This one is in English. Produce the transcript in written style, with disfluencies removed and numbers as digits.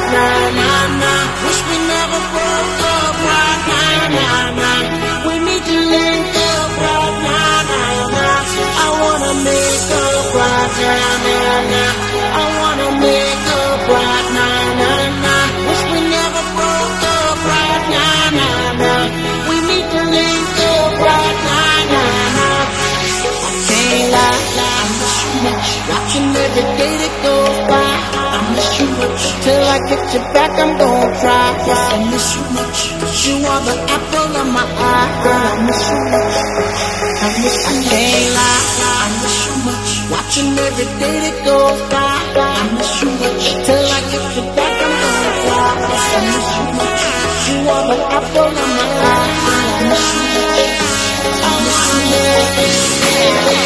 right, nah, nah, nah. Wish we never broke up, right, nah, nah, nah. We need to link up, right, nah, nah, nah. I wanna make up, right, nah, nah, nah. I wanna make up, right, nah, nah, nah. Wish we never broke up, right, nah, nah, nah. We need to link up, right, nah, nah, nah. I can't lie, I miss you much. Watching every day that goes by, I miss you much. Till I get you back, I'm gonna try. Yes, I miss you much. You are the apple of my eye, girl. I miss you much. I miss you. I can't lie, I miss you much. Watching every day that goes by, I miss you much. Till I get you back, I'm gonna try. Yes, I miss you much. You are the apple of my eye, girl. I miss you much. I miss you much.